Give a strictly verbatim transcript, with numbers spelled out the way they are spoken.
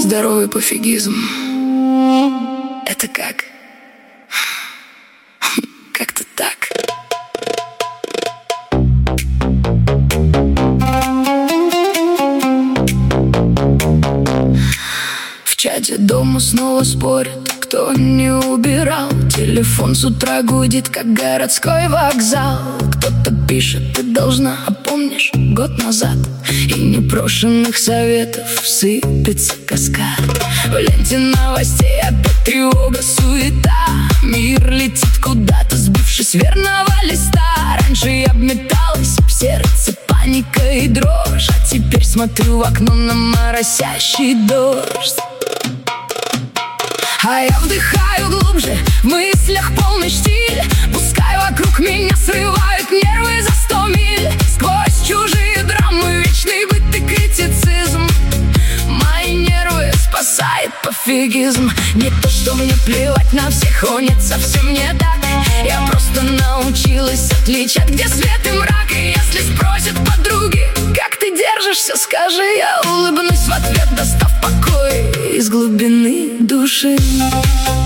Здоровый пофигизм. Это как? Как-то так. В чате дома снова спорят, кто не убирал. Телефон с утра гудит, как городской вокзал. Кто-то пишет: ты должна, а помнишь, год назад. И непрошенных советов сыпется каскад. В ленте новостей опять тревога, суета. Мир летит куда-то, сбившись с верного листа. Раньше я обметалась в сердце паника и дрожь, а теперь смотрю в окно на моросящий дождь. А я вдыхаю глубже, в мыслях полный штиль. Пускай вокруг меня срывают нервы за сто миль. Сквозь чужие драмы, вечный быт и критицизм. Мои нервы спасает пофигизм. Не то, что мне плевать на всех, о нет, совсем не так. Я просто научилась отличать, где свет и мрак. И если спросят подруги: как ты держишься, скажи, я улыбнусь в ответ, достав покой из глубины души.